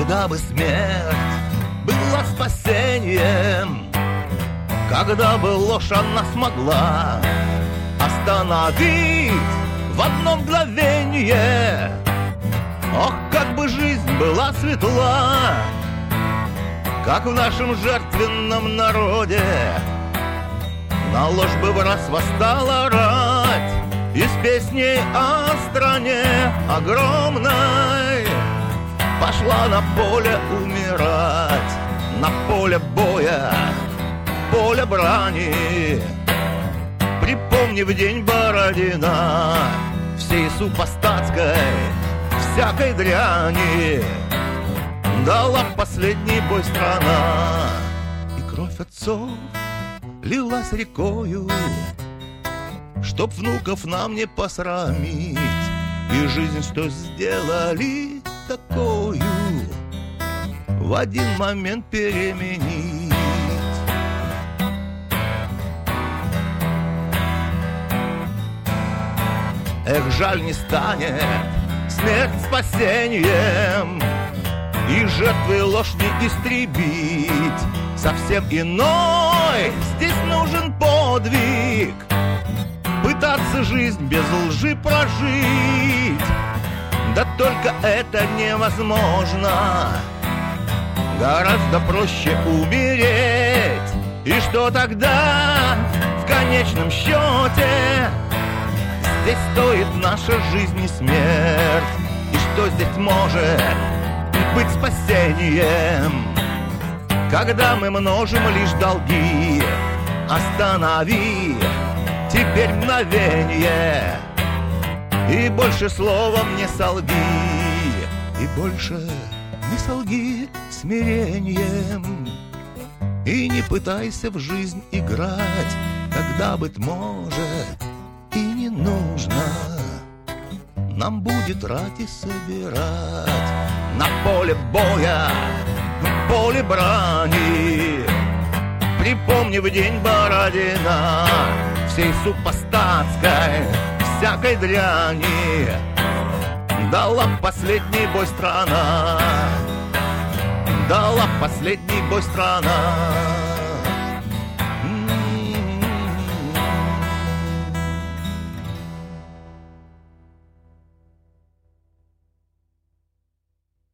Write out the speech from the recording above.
когда бы смерть была спасением, когда бы ложь она смогла остановить в одно мгновение. Ох, как бы жизнь была светла, как в нашем жертвенном народе. На ложь бы в раз восстала рать из песней о стране огромной, пошла на поле умирать, на поле боя, поле брани. Припомни в день Бородина всей супостатской всякой дряни дала последний бой страна, и кровь отцов лилась рекою, чтоб внуков нам не посрамить, и жизнь, что сделали такою, в один момент переменить. Эх, жаль, не станет смерть спасением, и жертвы ложь не истребить. Совсем иной здесь нужен подвиг, пытаться жизнь без лжи прожить. Да только это невозможно, гораздо проще умереть. И что тогда в конечном счете здесь стоит наша жизнь и смерть? И что здесь может быть спасением, когда мы множим лишь долги? Останови теперь мгновенье, и больше словом не солги, и больше не солги смирением, и не пытайся в жизнь играть, когда, быть может, и не нужно нам будет рати собирать. На поле боя, в поле брани, припомни в день Бородина всей супостатской всякой дряни дала последний бой страна, дала последний бой страна.